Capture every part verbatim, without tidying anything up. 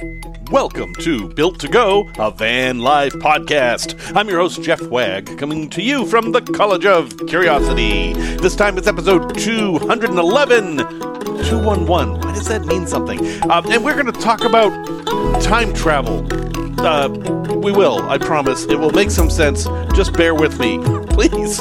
Welcome to Built to Go, a van life podcast. I'm your host, Jeff Wagg, coming to you from the College of Curiosity. This time it's episode two eleven. two one one. Why does that mean something? Uh, and we're going to talk about time travel. Uh, we will, I promise. It will make some sense. Just bear with me, please.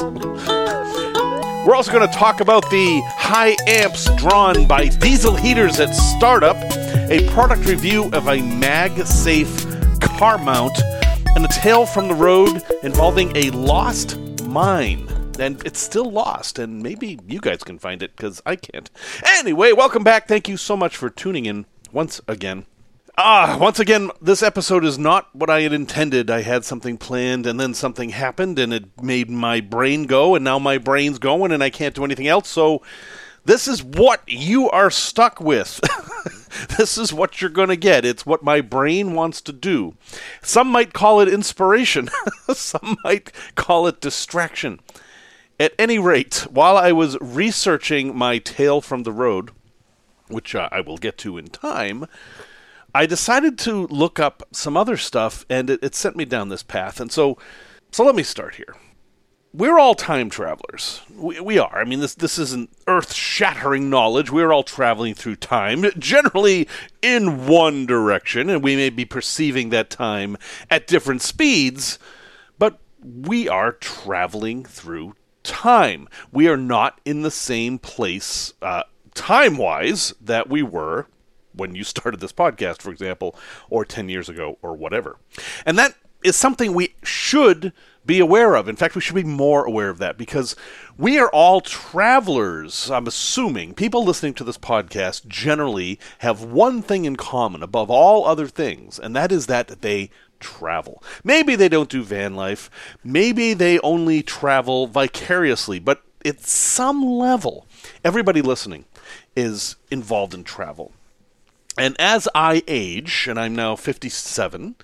We're also going to talk about the high amps drawn by diesel heaters at Startup, a product review of a MagSafe car mount, and a tale from the road involving a lost mine. And it's still lost, and maybe you guys can find it, because I can't. Anyway, welcome back. Thank you so much for tuning in once again. Ah, once again, this episode is not what I had intended. I had something planned, and then something happened, and it made my brain go, and now my brain's going, and I can't do anything else, so this is what you are stuck with. This is what you're going to get. It's what my brain wants to do. Some might call it inspiration. Some might call it distraction. At any rate, while I was researching my tale from the road, which uh, I will get to in time, I decided to look up some other stuff, and it, it sent me down this path. And so, so let me start here. We're all time travelers. We, we are. I mean, this this isn't earth-shattering knowledge. We're all traveling through time, generally in one direction, and we may be perceiving that time at different speeds, but we are traveling through time. We are not in the same place, uh, time-wise, that we were when you started this podcast, for example, or ten years ago, or whatever. And that is something we should be aware of. In fact, we should be more aware of that, because we are all travelers, I'm assuming. People listening to this podcast generally have one thing in common above all other things, and that is that they travel. Maybe they don't do van life. Maybe they only travel vicariously, but at some level, everybody listening is involved in travel. And as I age, and I'm now fifty-seven,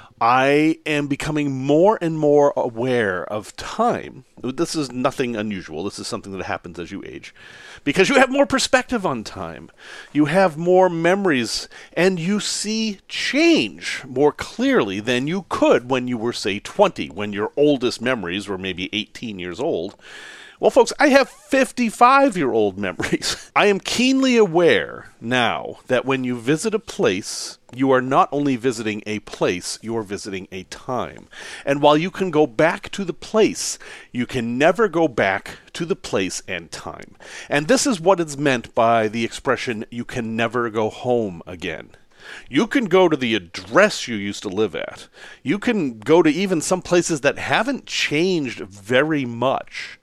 I am becoming more and more aware of time. This is nothing unusual. This is something that happens as you age, because you have more perspective on time. You have more memories, and you see change more clearly than you could when you were, say, twenty, when your oldest memories were maybe eighteen years old. Well, folks, I have fifty-five-year-old memories. I am keenly aware now that when you visit a place, you are not only visiting a place, you are visiting a time. And while you can go back to the place, you can never go back to the place and time. And this is what is meant by the expression, you can never go home again. You can go to the address you used to live at. You can go to even some places that haven't changed very much.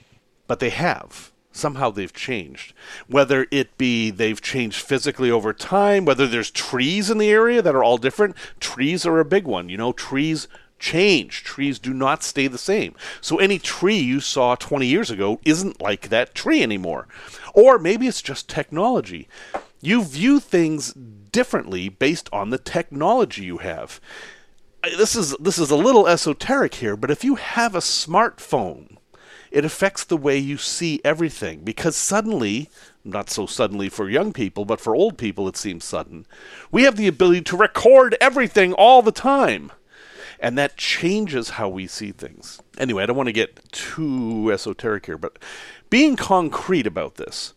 But they have. Somehow they've changed. Whether it be they've changed physically over time, whether there's trees in the area that are all different. Trees are a big one. You know, trees change. Trees do not stay the same. So any tree you saw twenty years ago isn't like that tree anymore. Or maybe it's just technology. You view things differently based on the technology you have. This is, this is a little esoteric here, but if you have a smartphone, it affects the way you see everything, because suddenly, not so suddenly for young people, but for old people it seems sudden, we have the ability to record everything all the time. And that changes how we see things. Anyway, I don't want to get too esoteric here, but being concrete about this,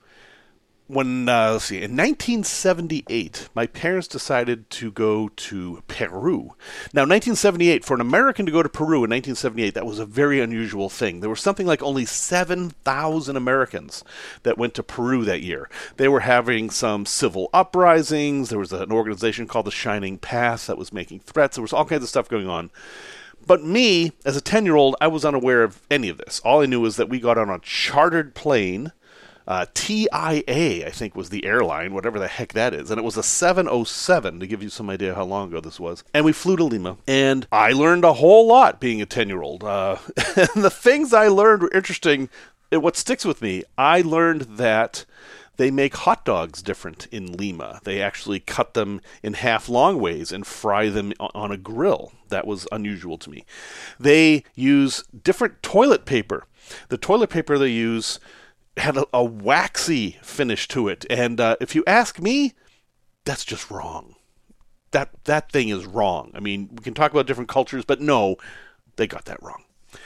when, uh, let's see, in nineteen seventy-eight, my parents decided to go to Peru. Now, nineteen seventy-eight, for an American to go to Peru in nineteen seventy-eight, that was a very unusual thing. There were something like only seven thousand Americans that went to Peru that year. They were having some civil uprisings. There was an organization called the Shining Path that was making threats. There was all kinds of stuff going on. But me, as a ten-year-old, I was unaware of any of this. All I knew was that we got on a chartered plane. Uh, T I A, I think, was the airline, whatever the heck that is. And it was a seven oh seven, to give you some idea how long ago this was. And we flew to Lima. And I learned a whole lot being a ten-year-old. Uh, and the things I learned were interesting. It, what sticks with me, I learned that they make hot dogs different in Lima. They actually cut them in half long ways and fry them on a grill. That was unusual to me. They use different toilet paper. The toilet paper they use had a, a waxy finish to it. And uh, if you ask me, that's just wrong. that that thing is wrong. I mean, we can talk about different cultures, but no, they got that wrong.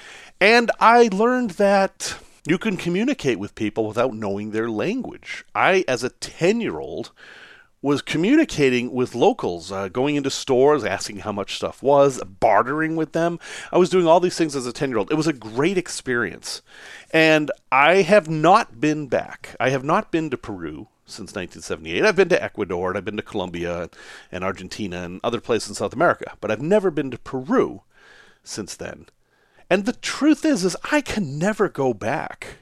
And I learned that you can communicate with people without knowing their language. I, as a ten-year-old, was communicating with locals, uh, going into stores, asking how much stuff was, bartering with them. I was doing all these things as a ten-year-old. It was a great experience. And I have not been back. I have not been to Peru since nineteen seventy-eight. I've been to Ecuador, and I've been to Colombia and Argentina and other places in South America, but I've never been to Peru since then. And the truth is, is I can never go back.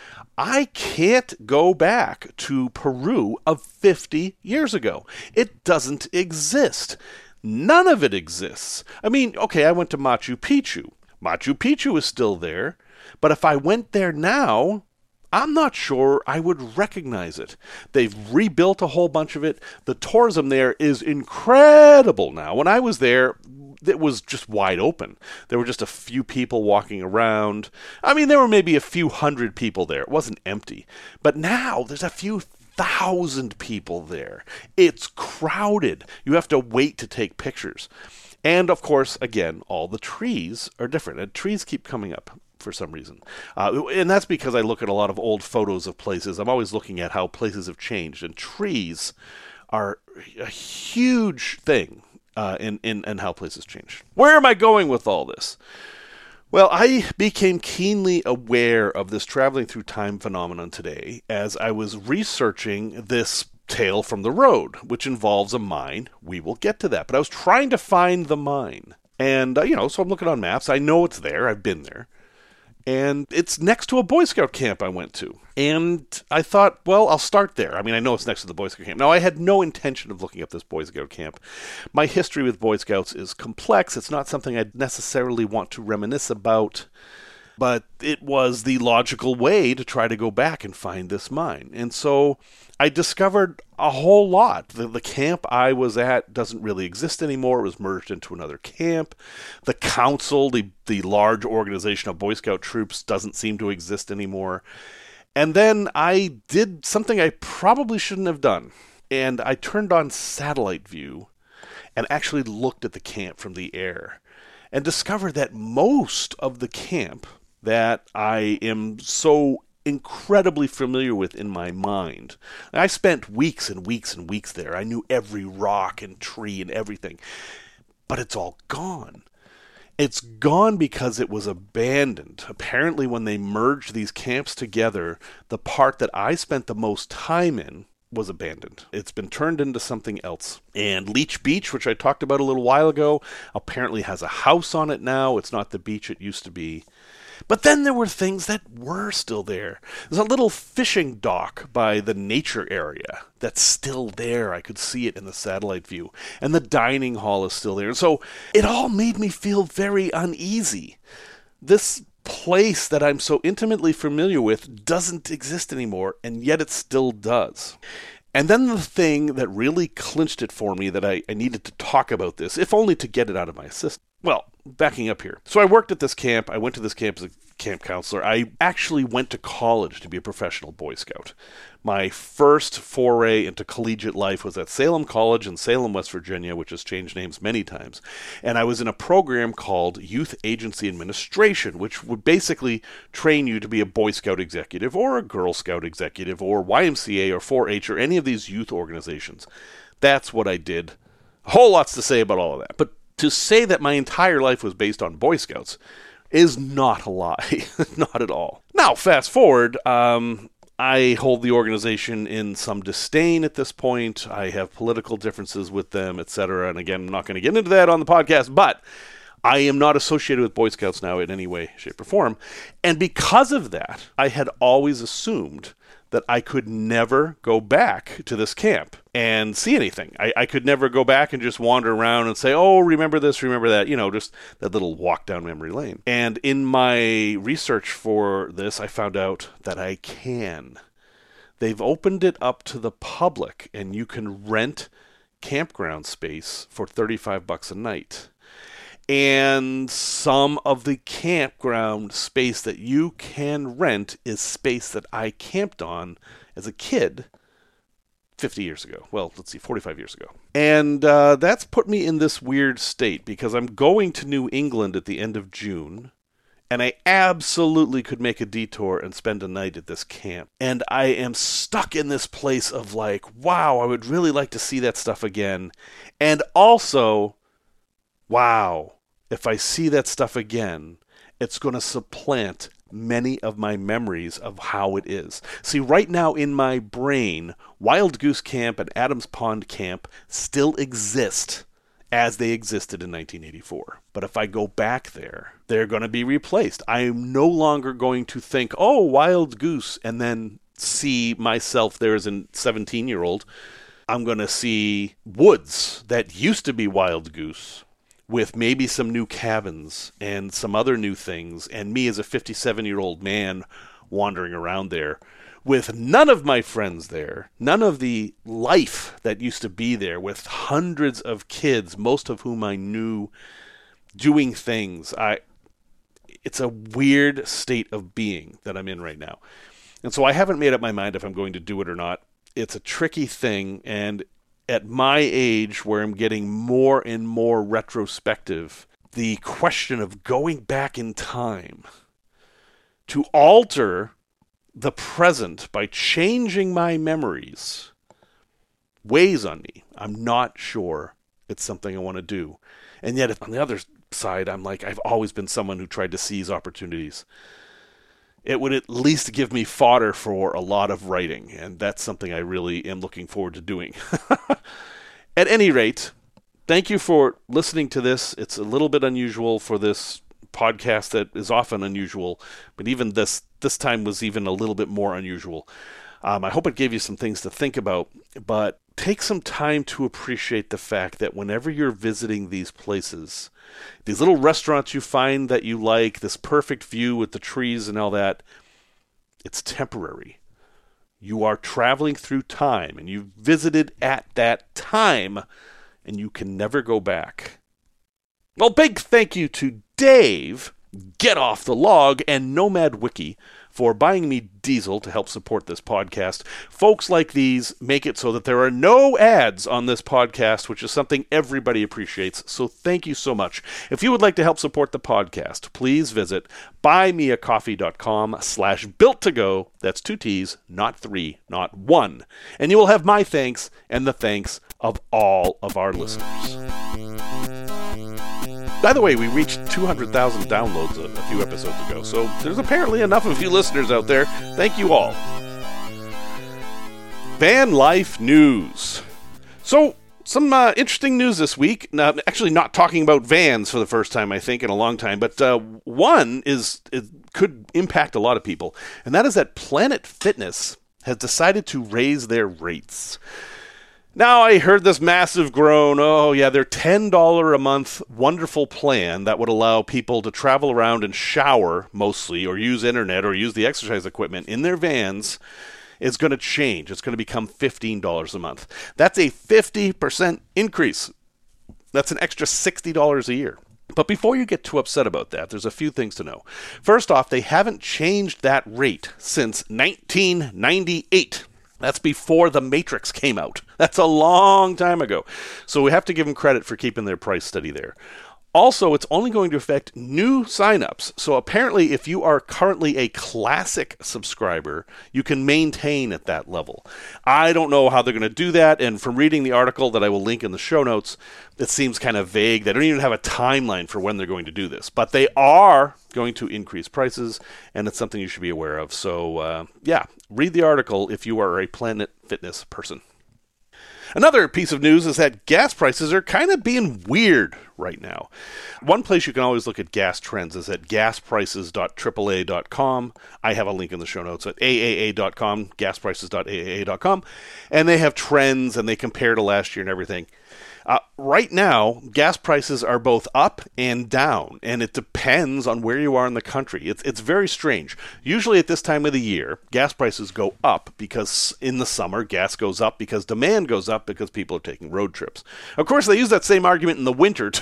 I can't go back to Peru of fifty years ago. It doesn't exist. None of it exists. I mean, okay, I went to Machu Picchu. Machu Picchu is still there, but if I went there now, I'm not sure I would recognize it. They've rebuilt a whole bunch of it. The tourism there is incredible now. When I was there, it was just wide open. There were just a few people walking around. I mean, there were maybe a few hundred people there. It wasn't empty. But now there's a few thousand people there. It's crowded. You have to wait to take pictures. And, of course, again, all the trees are different. And trees keep coming up for some reason. Uh, and that's because I look at a lot of old photos of places. I'm always looking at how places have changed. And trees are a huge thing uh, in, in, in how places change. Where am I going with all this? Well, I became keenly aware of this traveling through time phenomenon today as I was researching this tale from the road, which involves a mine. We will get to that. But I was trying to find the mine. And, uh, you know, so I'm looking on maps. I know it's there. I've been there. And it's next to a Boy Scout camp I went to. And I thought, well, I'll start there. I mean, I know it's next to the Boy Scout camp. Now, I had no intention of looking up this Boy Scout camp. My history with Boy Scouts is complex. It's not something I'd necessarily want to reminisce about. But it was the logical way to try to go back and find this mine. And so I discovered a whole lot. The, the camp I was at doesn't really exist anymore. It was merged into another camp. The council, the, the large organization of Boy Scout troops, doesn't seem to exist anymore. And then I did something I probably shouldn't have done. And I turned on satellite view and actually looked at the camp from the air and discovered that most of the camp that I am so incredibly familiar with in my mind. I spent weeks and weeks and weeks there. I knew every rock and tree and everything. But it's all gone. It's gone because it was abandoned. Apparently, when they merged these camps together, the part that I spent the most time in was abandoned. It's been turned into something else. And Leech Beach, which I talked about a little while ago, apparently has a house on it now. It's not the beach it used to be. But then there were things that were still there. There's a little fishing dock by the nature area that's still there. I could see it in the satellite view. And the dining hall is still there. And so it all made me feel very uneasy. This place that I'm so intimately familiar with doesn't exist anymore, and yet it still does. And then the thing that really clinched it for me that I, I needed to talk about this, if only to get it out of my system. Well, backing up here. So I worked at this camp. I went to this camp as a camp counselor. I actually went to college to be a professional Boy Scout. My first foray into collegiate life was at Salem College in Salem, West Virginia, which has changed names many times. And I was in a program called Youth Agency Administration, which would basically train you to be a Boy Scout executive or a Girl Scout executive or Y M C A or four H or any of these youth organizations. That's what I did. A whole lots to say about all of that. But to say that my entire life was based on Boy Scouts is not a lie. Not at all. Now, fast forward, um, I hold the organization in some disdain at this point. I have political differences with them, et cetera. And again, I'm not going to get into that on the podcast, but I am not associated with Boy Scouts now in any way, shape, or form. And because of that, I had always assumed that I could never go back to this camp and see anything. I, I could never go back and just wander around and say, oh, remember this, remember that, you know, just that little walk down memory lane. And in my research for this, I found out that I can. They've opened it up to the public, and you can rent campground space for thirty-five bucks a night. And some of the campground space that you can rent is space that I camped on as a kid fifty years ago. Well, let's see, forty-five years ago. And uh, that's put me in this weird state because I'm going to New England at the end of June, and I absolutely could make a detour and spend a night at this camp. And I am stuck in this place of like, wow, I would really like to see that stuff again. And also, wow, if I see that stuff again, it's going to supplant many of my memories of how it is. See, right now in my brain, Wild Goose Camp and Adams Pond Camp still exist as they existed in nineteen eighty-four. But if I go back there, they're going to be replaced. I am no longer going to think, oh, Wild Goose, and then see myself there as a seventeen-year-old. I'm going to see woods that used to be Wild Goose, with maybe some new cabins and some other new things, and me as a fifty-seven-year-old man wandering around there with none of my friends there, none of the life that used to be there, with hundreds of kids, most of whom I knew, doing things. I, it's a weird state of being that I'm in right now. And so I haven't made up my mind if I'm going to do it or not. It's a tricky thing, and at my age, where I'm getting more and more retrospective, the question of going back in time to alter the present by changing my memories weighs on me. I'm not sure it's something I want to do. And yet, on the other side, I'm like, I've always been someone who tried to seize opportunities. It would at least give me fodder for a lot of writing, and that's something I really am looking forward to doing. At any rate, thank you for listening to this. It's a little bit unusual for this podcast that is often unusual, but even this this time was even a little bit more unusual. Um, I hope it gave you some things to think about, but take some time to appreciate the fact that whenever you're visiting these places, these little restaurants you find that you like, this perfect view with the trees and all that, it's temporary. You are traveling through time, and you've visited at that time, and you can never go back. Well, big thank you to Dave, Get Off the Log, and Nomad Wiki for buying me diesel to help support this podcast. Folks like these make it so that there are no ads on this podcast, which is something everybody appreciates. So thank you so much. If you would like to help support the podcast, please visit buymeacoffee.com slash built to go. That's two T's, not three, not one. And you will have my thanks and the thanks of all of our listeners. By the way, we reached two hundred thousand downloads a, a few episodes ago, so there's apparently enough of you listeners out there. Thank you all. Van life news. So, some uh, interesting news this week. Now, actually not talking about vans for the first time, I think, in a long time, but uh, one is it could impact a lot of people, and that is that Planet Fitness has decided to raise their rates. Now, I heard this massive groan, oh yeah, their ten dollars a month wonderful plan that would allow people to travel around and shower, mostly, or use internet, or use the exercise equipment in their vans, is going to change. It's going to become fifteen dollars a month. That's a fifty percent increase. That's an extra sixty dollars a year. But before you get too upset about that, there's a few things to know. First off, they haven't changed that rate since nineteen ninety-eight. That's before The Matrix came out. That's a long time ago. So we have to give them credit for keeping their price steady there. Also, it's only going to affect new signups. So apparently, if you are currently a classic subscriber, you can maintain at that level. I don't know how they're going to do that, and from reading the article that I will link in the show notes, it seems kind of vague. They don't even have a timeline for when they're going to do this. But they are going to increase prices, and it's something you should be aware of. So, uh, yeah, read the article if you are a Planet Fitness person. Another piece of news is that gas prices are kind of being weird right now. One place you can always look at gas trends is at gas prices dot triple A dot com. I have a link in the show notes at A A A dot com, gas prices dot A A A dot com. And they have trends, and they compare to last year and everything. Uh, right now, gas prices are both up and down, and it depends on where you are in the country. It's it's very strange. Usually at this time of the year, gas prices go up because in the summer, gas goes up because demand goes up because people are taking road trips. Of course, they use that same argument in the winter, too.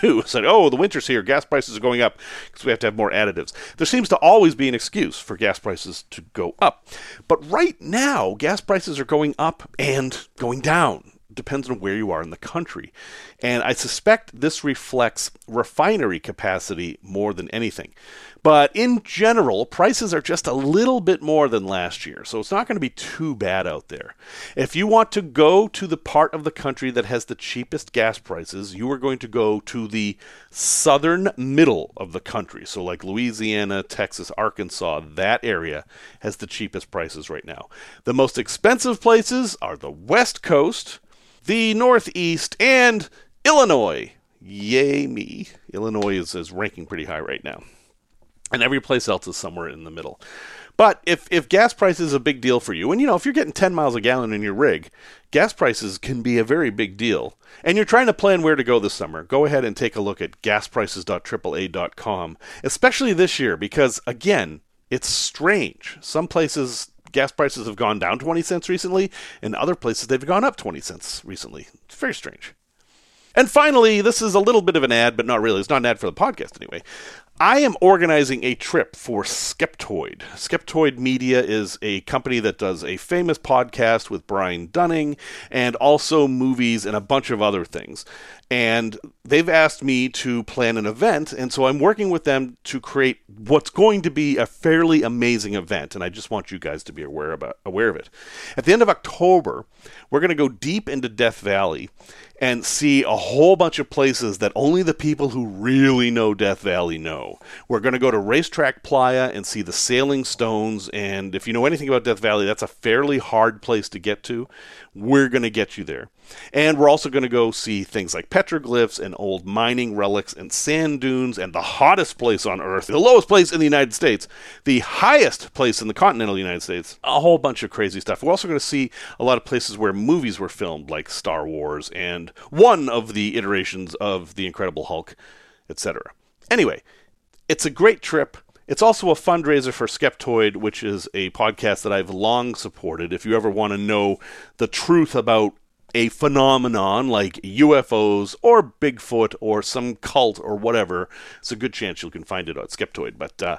too. It's like, oh, the winter's here, gas prices are going up because we have to have more additives. There seems to always be an excuse for gas prices to go up. But right now, gas prices are going up and going down. Depends on where you are in the country. And I suspect this reflects refinery capacity more than anything. But in general, prices are just a little bit more than last year, so it's not going to be too bad out there. If you want to go to the part of the country that has the cheapest gas prices, you are going to go to the southern middle of the country. So like Louisiana, Texas, Arkansas, that area has the cheapest prices right now. The most expensive places are the West Coast, the Northeast, and Illinois. Yay me. Illinois is, is ranking pretty high right now. And every place else is somewhere in the middle. But if, if gas prices is a big deal for you, and you know, if you're getting ten miles a gallon in your rig, gas prices can be a very big deal, and you're trying to plan where to go this summer, go ahead and take a look at gas prices dot triple A dot com, especially this year, because, again, it's strange. Some places gas prices have gone down twenty cents recently, and other places they've gone up twenty cents recently. It's very strange. And finally, this is a little bit of an ad, but not really. It's not an ad for the podcast anyway. I am organizing a trip for Skeptoid. Skeptoid Media is a company that does a famous podcast with Brian Dunning and also movies and a bunch of other things. And they've asked me to plan an event, and so I'm working with them to create what's going to be a fairly amazing event, and I just want you guys to be aware about aware of it. At the end of October, we're going to go deep into Death Valley and see a whole bunch of places that only the people who really know Death Valley know. We're going to go to Racetrack Playa and see the Sailing Stones, and if you know anything about Death Valley, that's a fairly hard place to get to. We're going to get you there. And we're also going to go see things like petroglyphs and old mining relics and sand dunes and the hottest place on Earth, the lowest place in the United States, the highest place in the continental United States, a whole bunch of crazy stuff. We're also going to see a lot of places where movies were filmed, like Star Wars and one of the iterations of The Incredible Hulk, et cetera. Anyway, it's a great trip. It's also a fundraiser for Skeptoid, which is a podcast that I've long supported. If you ever want to know the truth about a phenomenon like U F Os or Bigfoot or some cult or whatever, it's a good chance you can find it on Skeptoid. But uh,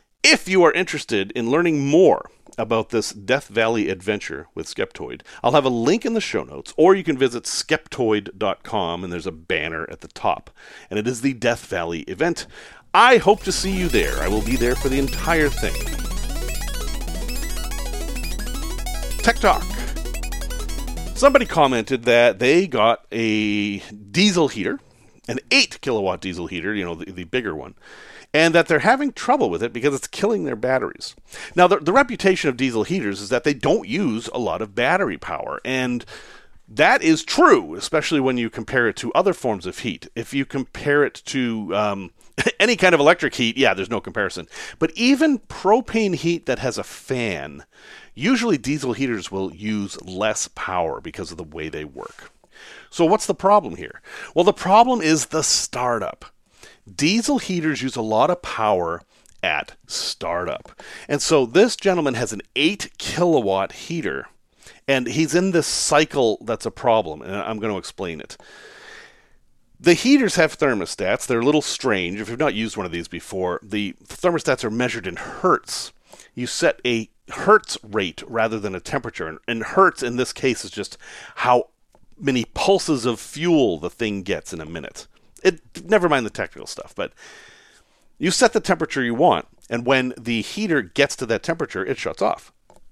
if you are interested in learning more about this Death Valley adventure with Skeptoid, I'll have a link in the show notes, or you can visit skeptoid dot com, and there's a banner at the top. And it is the Death Valley event. I hope to see you there. I will be there for the entire thing. Tech Talk. Somebody commented that they got a diesel heater, an eight kilowatt diesel heater, you know, the, the bigger one, and that they're having trouble with it because it's killing their batteries. Now, the, the reputation of diesel heaters is that they don't use a lot of battery power, and that is true, especially when you compare it to other forms of heat. If you compare it to um, any kind of electric heat, yeah, there's no comparison. But even propane heat that has a fan, usually diesel heaters will use less power because of the way they work. So what's the problem here? Well, the problem is the startup. Diesel heaters use a lot of power at startup. And so this gentleman has an eight kilowatt heater, and he's in this cycle that's a problem, and I'm going to explain it. The heaters have thermostats. They're a little strange. If you've not used one of these before, the thermostats are measured in hertz. You set a hertz rate rather than a temperature. And hertz in this case is just how many pulses of fuel the thing gets in a minute. It never mind the technical stuff, but you set the temperature you want, and when the heater gets to that temperature, it shuts off.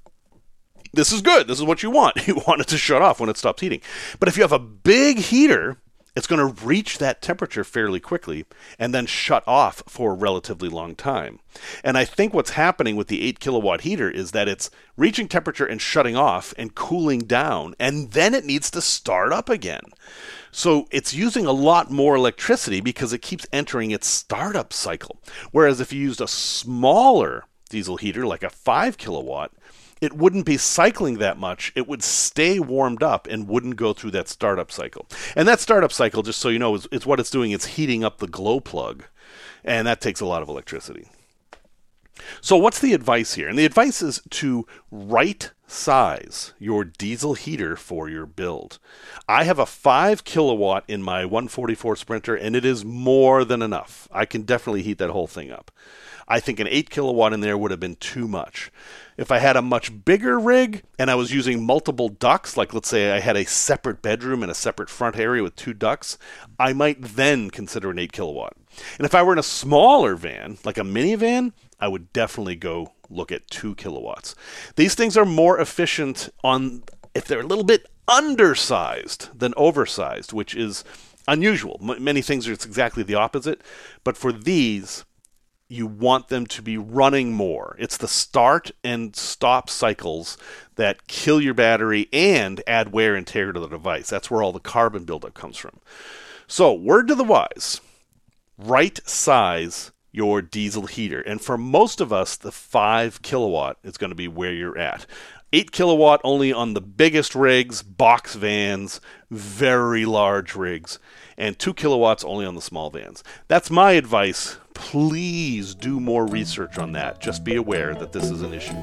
This is good. This is what you want. You want it to shut off when it stops heating. But if you have a big heater, it's going to reach that temperature fairly quickly and then shut off for a relatively long time. And I think what's happening with the eight kilowatt heater is that it's reaching temperature and shutting off and cooling down, and then it needs to start up again. So it's using a lot more electricity because it keeps entering its startup cycle. Whereas if you used a smaller diesel heater, like a five kilowatt, it wouldn't be cycling that much. It would stay warmed up and wouldn't go through that startup cycle. And that startup cycle, just so you know, is, is what it's doing. It's heating up the glow plug, and that takes a lot of electricity. So what's the advice here? And the advice is to write size your diesel heater for your build. I have a five kilowatt in my one forty-four Sprinter, and it is more than enough. I can definitely heat that whole thing up. I think an eight kilowatt in there would have been too much. If I had a much bigger rig and I was using multiple ducts, like let's say I had a separate bedroom and a separate front area with two ducts, I might then consider an eight kilowatt. And if I were in a smaller van, like a minivan, I would definitely go look at two kilowatts. These things are more efficient on if they're a little bit undersized than oversized, which is unusual. M- many things are it's exactly the opposite, but for these, you want them to be running more. It's the start and stop cycles that kill your battery and add wear and tear to the device. That's where all the carbon buildup comes from. So, word to the wise, right size your diesel heater. And for most of us, the five kilowatt is going to be where you're at. eight kilowatt only on the biggest rigs, box vans, very large rigs, and two kilowatts only on the small vans. That's my advice. Please do more research on that. Just be aware that this is an issue.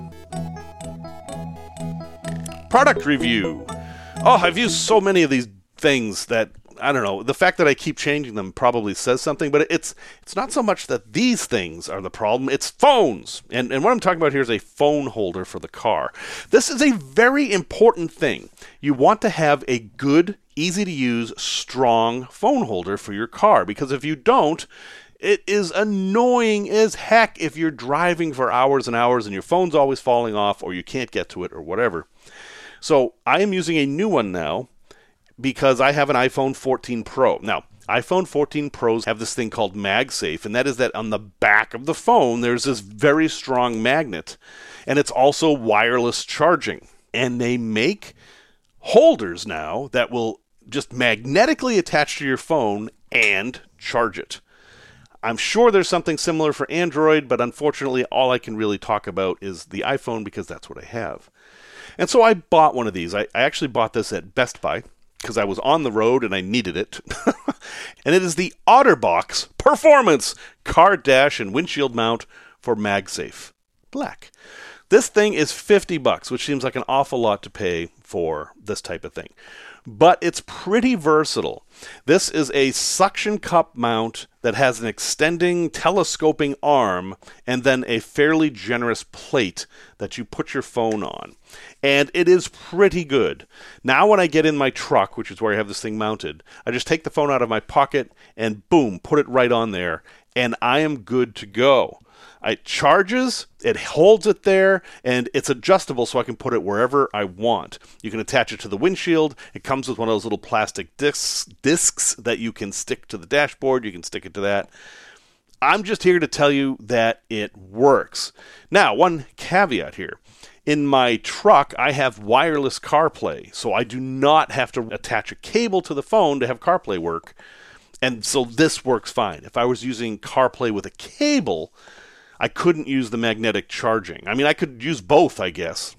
Product review. Oh, I've used so many of these things that, I don't know, the fact that I keep changing them probably says something, but it's it's not so much that these things are the problem, it's phones. And, and what I'm talking about here is a phone holder for the car. This is a very important thing. You want to have a good, easy-to-use, strong phone holder for your car, because if you don't, it is annoying as heck if you're driving for hours and hours and your phone's always falling off or you can't get to it or whatever. So I am using a new one now because I have an iPhone fourteen Pro. Now, iPhone fourteen Pros have this thing called MagSafe, and that is that on the back of the phone there's this very strong magnet, and it's also wireless charging. And they make holders now that will just magnetically attach to your phone and charge it. I'm sure there's something similar for Android, but unfortunately all I can really talk about is the iPhone because that's what I have. And so I bought one of these. I, I actually bought this at Best Buy because I was on the road and I needed it. And it is the OtterBox Performance Car Dash and Windshield Mount for MagSafe Black. This thing is fifty bucks, which seems like an awful lot to pay for this type of thing. But it's pretty versatile. This is a suction cup mount that has an extending telescoping arm and then a fairly generous plate that you put your phone on. And it is pretty good. Now when I get in my truck, which is where I have this thing mounted, I just take the phone out of my pocket and boom, put it right on there, and I am good to go. It charges, it holds it there, and it's adjustable so I can put it wherever I want. You can attach it to the windshield. It comes with one of those little plastic discs, discs that you can stick to the dashboard. You can stick it to that. I'm just here to tell you that it works. Now, one caveat here. In my truck, I have wireless CarPlay, so I do not have to attach a cable to the phone to have CarPlay work. And so this works fine. If I was using CarPlay with a cable, I couldn't use the magnetic charging. I mean, I could use both, I guess,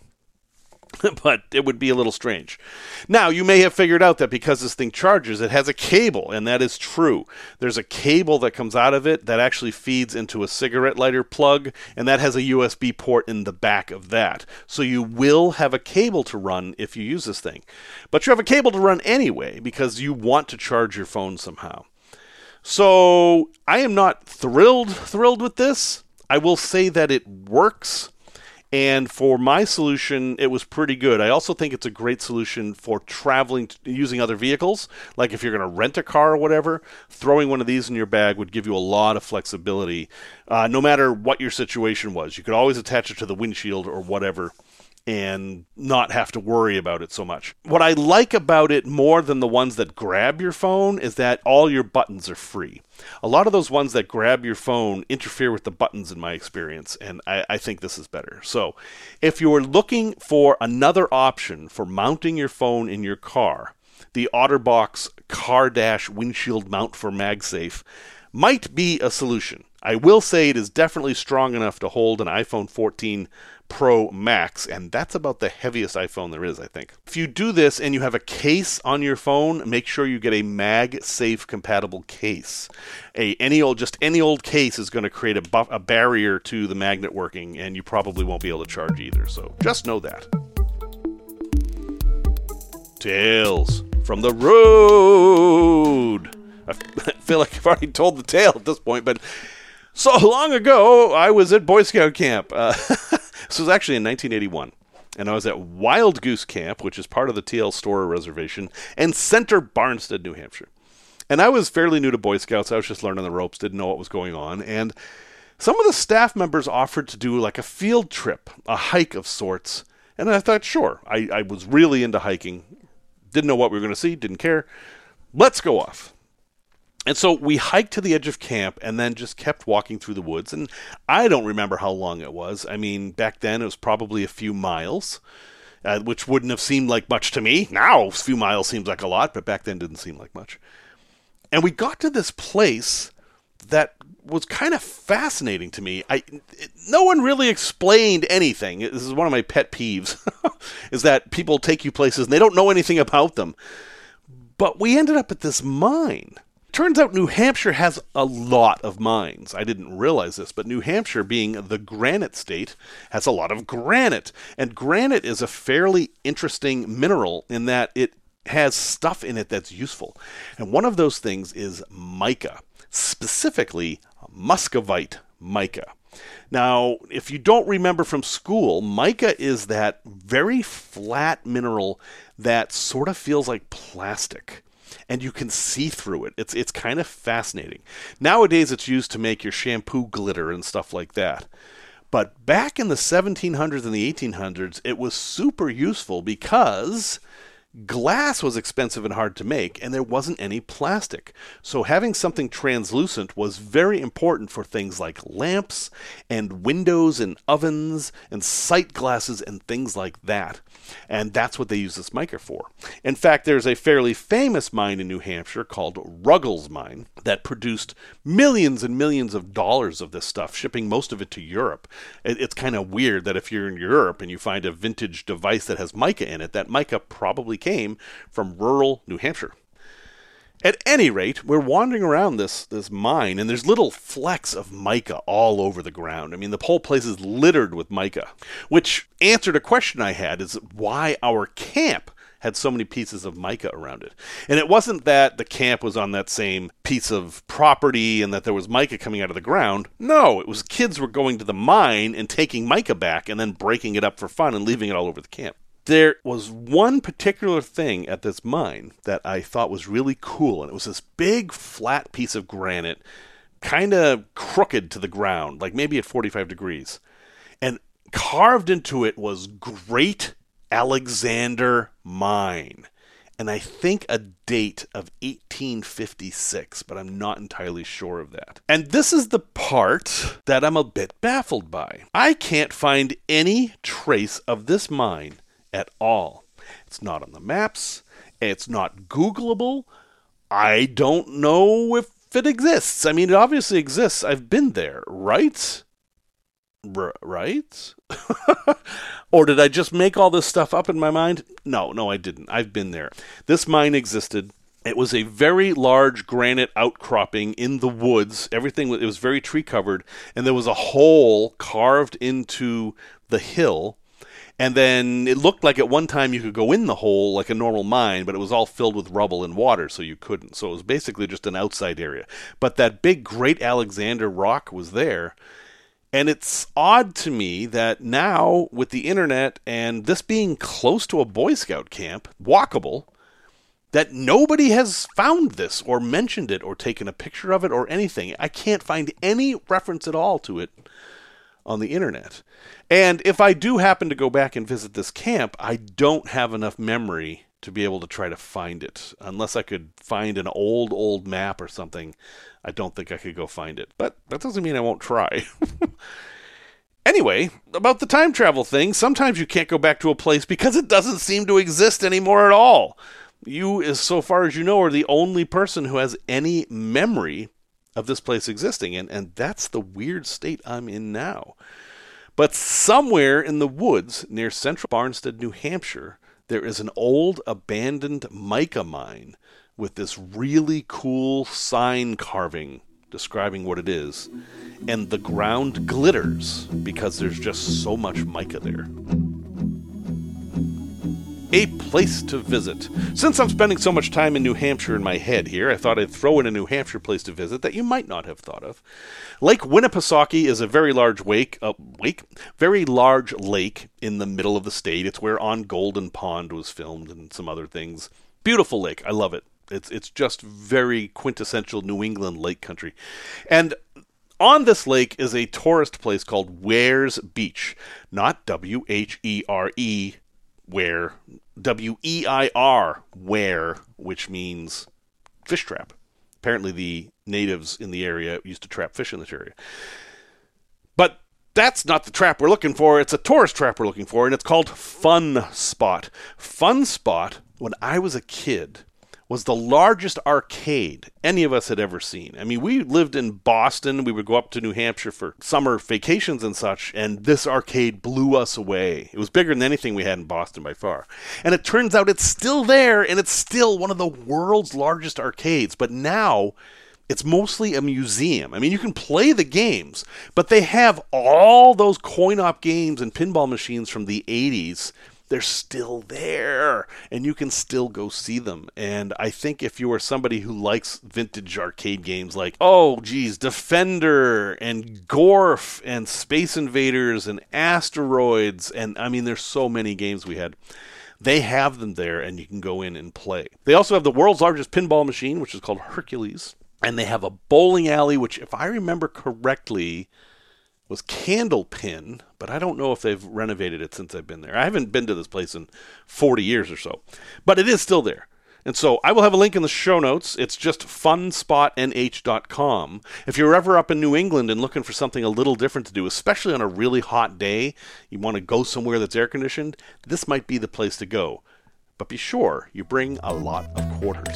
but it would be a little strange. Now, you may have figured out that because this thing charges, it has a cable, and that is true. There's a cable that comes out of it that actually feeds into a cigarette lighter plug, and that has a U S B port in the back of that. So you will have a cable to run if you use this thing. But you have a cable to run anyway because you want to charge your phone somehow. So I am not thrilled, thrilled with this. I will say that it works, and for my solution, it was pretty good. I also think it's a great solution for traveling, using other vehicles. Like if you're going to rent a car or whatever, throwing one of these in your bag would give you a lot of flexibility, uh, no matter what your situation was. You could always attach it to the windshield or whatever and not have to worry about it so much. What I like about it more than the ones that grab your phone is that all your buttons are free. A lot of those ones that grab your phone interfere with the buttons in my experience, and I, I think this is better. So if you're looking for another option for mounting your phone in your car, the OtterBox Car Dash Windshield Mount for MagSafe might be a solution. I will say it is definitely strong enough to hold an iPhone fourteen Pro Max, and that's about the heaviest iPhone there is, I think. If you do this and you have a case on your phone, make sure you get a MagSafe compatible case. A any old, just any old case is going to create a, buff, a barrier to the magnet working, and you probably won't be able to charge either. So just know that. Tales from the road. I feel like I've already told the tale at this point, but so long ago, I was at Boy Scout camp. Uh, this was actually in nineteen eighty-one. And I was at Wild Goose Camp, which is part of the T L Storer Reservation, and Center Barnstead, New Hampshire. And I was fairly new to Boy Scouts. I was just learning the ropes, didn't know what was going on. And some of the staff members offered to do like a field trip, a hike of sorts. And I thought, sure, I, I was really into hiking. Didn't know what we were going to see, didn't care. Let's go off. And so we hiked to the edge of camp and then just kept walking through the woods. And I don't remember how long it was. I mean, back then it was probably a few miles, uh, which wouldn't have seemed like much to me. Now a few miles seems like a lot, but back then didn't seem like much. And we got to this place that was kind of fascinating to me. I it, no one really explained anything. This is one of my pet peeves, is that people take you places and they don't know anything about them. But we ended up at this mine. Turns out New Hampshire has a lot of mines. I didn't realize this, but New Hampshire, being the granite state, has a lot of granite. And granite is a fairly interesting mineral in that it has stuff in it that's useful. And one of those things is mica, specifically muscovite mica. Now, if you don't remember from school, mica is that very flat mineral that sort of feels like plastic. And you can see through it. It's it's kind of fascinating. Nowadays, it's used to make your shampoo glitter and stuff like that. But back in the seventeen hundreds and the eighteen hundreds, it was super useful because glass was expensive and hard to make, and there wasn't any plastic. So having something translucent was very important for things like lamps and windows and ovens and sight glasses and things like that. And that's what they use this mica for. In fact, there's a fairly famous mine in New Hampshire called Ruggles Mine that produced millions and millions of dollars of this stuff, shipping most of it to Europe. It's kind of weird that if you're in Europe and you find a vintage device that has mica in it, that mica probably came from rural New Hampshire. At any rate, we're wandering around this, this mine, and there's little flecks of mica all over the ground. I mean, the whole place is littered with mica, which answered a question I had, is why our camp had so many pieces of mica around it. And it wasn't that the camp was on that same piece of property and that there was mica coming out of the ground. No, it was kids were going to the mine and taking mica back and then breaking it up for fun and leaving it all over the camp. There was one particular thing at this mine that I thought was really cool, and it was this big flat piece of granite, kind of crooked to the ground, like maybe at forty-five degrees. And carved into it was Great Alexander Mine. And I think a date of eighteen fifty-six, but I'm not entirely sure of that. And this is the part that I'm a bit baffled by. I can't find any trace of this mine at all. It's not on the maps. It's not Googleable. I don't know if it exists. I mean, it obviously exists. I've been there, right? R- right? Or did I just make all this stuff up in my mind? No, no, I didn't. I've been there. This mine existed. It was a very large granite outcropping in the woods. Everything, it was very tree covered, and there was a hole carved into the hill. And then it looked like at one time you could go in the hole like a normal mine, but it was all filled with rubble and water, so you couldn't. So it was basically just an outside area. But that big Great Alexander rock was there. And it's odd to me that now, with the internet and this being close to a Boy Scout camp, walkable, that nobody has found this or mentioned it or taken a picture of it or anything. I can't find any reference at all to it on the internet. And if I do happen to go back and visit this camp, I don't have enough memory to be able to try to find it. Unless I could find an old, old map or something, I don't think I could go find it. But that doesn't mean I won't try. Anyway, about the time travel thing, sometimes you can't go back to a place because it doesn't seem to exist anymore at all. You, as so far as you know, are the only person who has any memory of this place existing, and, and that's the weird state I'm in now. But somewhere in the woods near central Barnstead, New Hampshire, there is an old abandoned mica mine with this really cool sign carving describing what it is, and the ground glitters because there's just so much mica there. a place to visit. Since I'm spending so much time in New Hampshire in my head here, I thought I'd throw in a New Hampshire place to visit that you might not have thought of. Lake Winnipesaukee is a very large wake, uh, wake, very large lake in the middle of the state. It's where On Golden Pond was filmed and some other things. Beautiful lake. I love it. It's it's just very quintessential New England lake country. And on this lake is a tourist place called Weir's Beach. Not W H E R E, Weir, W E I R, Weir, which means fish trap. Apparently the natives in the area used to trap fish in this area. But that's not the trap we're looking for. It's a tourist trap we're looking for, and it's called Fun Spot. Fun Spot, when I was a kid, was the largest arcade any of us had ever seen. I mean, we lived in Boston. We would go up to New Hampshire for summer vacations and such, and this arcade blew us away. It was bigger than anything we had in Boston by far. And it turns out it's still there, and it's still one of the world's largest arcades. But now it's mostly a museum. I mean, you can play the games, but they have all those coin-op games and pinball machines from the eighties. They're still there, and you can still go see them. And I think if you are somebody who likes vintage arcade games like, oh, geez, Defender and Gorf and Space Invaders and Asteroids, and I mean, there's so many games we had. They have them there, and you can go in and play. They also have the world's largest pinball machine, which is called Hercules. And they have a bowling alley, which, if I remember correctly, was Candlepin, but I don't know if they've renovated it since I've been there. I haven't been to this place in forty years or so, but it is still there. And so I will have a link in the show notes. It's just fun spot N H dot com. If you're ever up in New England and looking for something a little different to do, especially on a really hot day, you want to go somewhere that's air-conditioned, this might be the place to go. But be sure you bring a lot of quarters.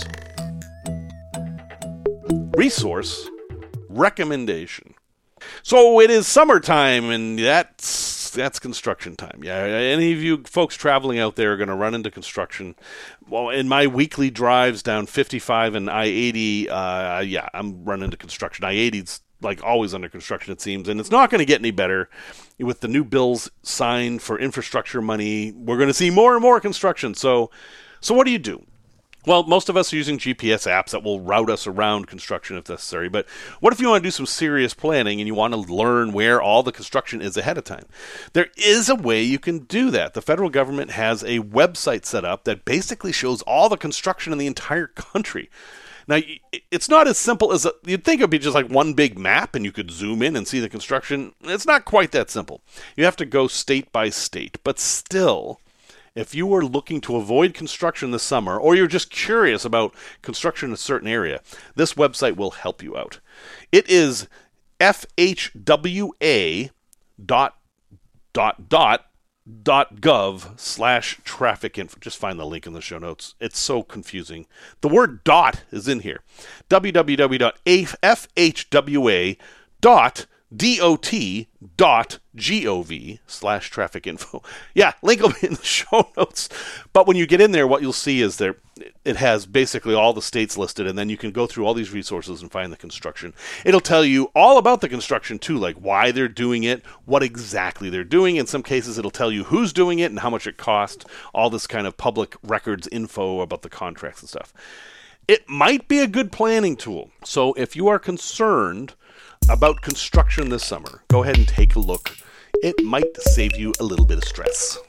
Resource recommendation. So it is summertime, and that's that's construction time. Yeah, any of you folks traveling out there are going to run into construction. Well, in my weekly drives down fifty-five and I eighty, uh, yeah, I'm running into construction. I eighty's like always under construction, it seems, and it's not going to get any better. With the new bills signed for infrastructure money, we're going to see more and more construction. So, so what do you do? Well, most of us are using G P S apps that will route us around construction if necessary, but what if you want to do some serious planning and you want to learn where all the construction is ahead of time? There is a way you can do that. The federal government has a website set up that basically shows all the construction in the entire country. Now, it's not as simple as a, you'd think it would be just like one big map and you could zoom in and see the construction. It's not quite that simple. You have to go state by state, but still, if you are looking to avoid construction this summer, or you're just curious about construction in a certain area, this website will help you out. It is F H W A dot dot dot dot gov slash traffic info. Just find the link in the show notes. It's so confusing. The word dot is in here. w w w dot f h w a dot dot dot gov slash traffic info. Yeah, link will be in the show notes. But when you get in there, what you'll see is there it has basically all the states listed, and then you can go through all these resources and find the construction. It'll tell you all about the construction too, like why they're doing it, what exactly they're doing. In some cases, it'll tell you who's doing it and how much it cost, all this kind of public records info about the contracts and stuff. It might be a good planning tool. So if you are concerned about construction this summer, go ahead and take a look. It might save you a little bit of stress.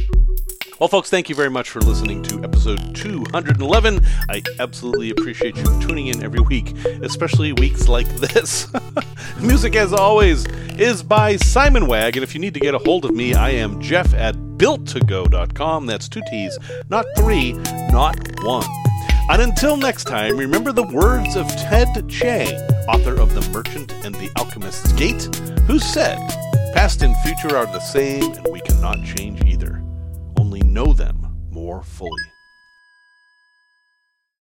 Well, folks, thank you very much for listening to episode two hundred eleven. I absolutely appreciate you tuning in every week, especially weeks like this. Music, as always, is by Simon Wag, and if you need to get a hold of me, I am Jeff at built to go dot com. That's two T's, not three, not one. And until next time, remember the words of Ted Chiang, author of The Merchant and the Alchemist's Gate, who said, "Past and future are the same, and we cannot change either. Only know them more fully."